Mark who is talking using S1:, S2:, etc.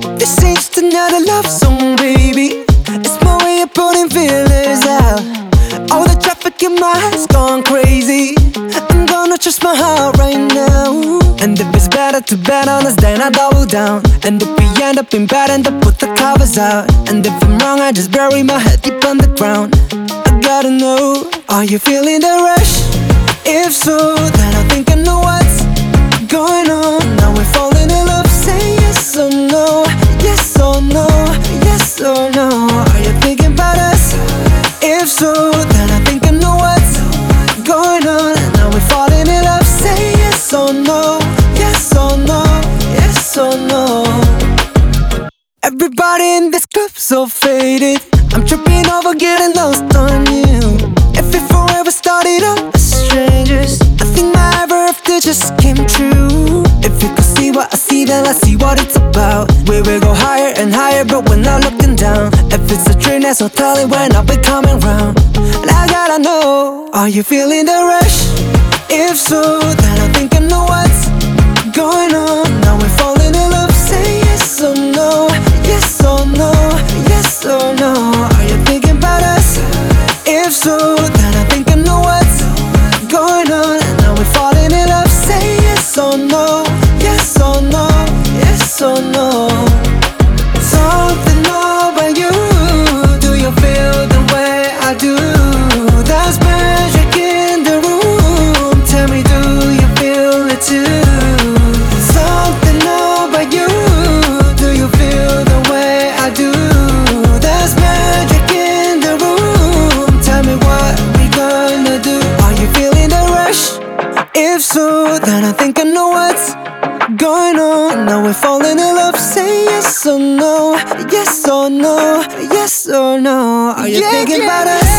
S1: This ain't just another love song, baby. It's my way of putting feelers out. All the traffic in my head's gone crazy. I'm gonna trust my heart right now. And if it's better to bet on us, then I double down. And if we end up in bed, end up put the covers out. And if I'm wrong, I just bury my head deep underground. I gotta know, are you feeling the rush? If so, then I think I know what's going on. Now we're falling in love, say yes or no. Yes or no, yes or no. Are you thinking about us? If so, then I think I know what's going on. Now we're falling in love, say yes or no. Yes or no, yes or no. Everybody in this club so faded. I'm tripping over getting lost on you. If we forever started out as strangers, I think my ever after just came true. If you could see what I see, then I see what it's about. We will go higher and higher, but we're not looking down. If it's a dream, there's no telling when I'll be coming round. And I gotta know, are you feeling the rush? If so, then I think I know what's going on. Now we're falling in love, say yes or no. Yes or no, yes or no. Are you thinking about us? If so, then I think I know what's going on. Now we're falling in love, say yes or no. Yes or no, yes or no. Something about you. Do you feel the way I do? There's magic in the room. Tell me, do you feel it too? Something about you. Do you feel the way I do? There's magic in the room. Tell me what we gonna do. Are you feeling the rush? If so, then I think I know what's going on. Now we're falling in love, say yes or no. Yes or no, yes or no. Are you thinking about us?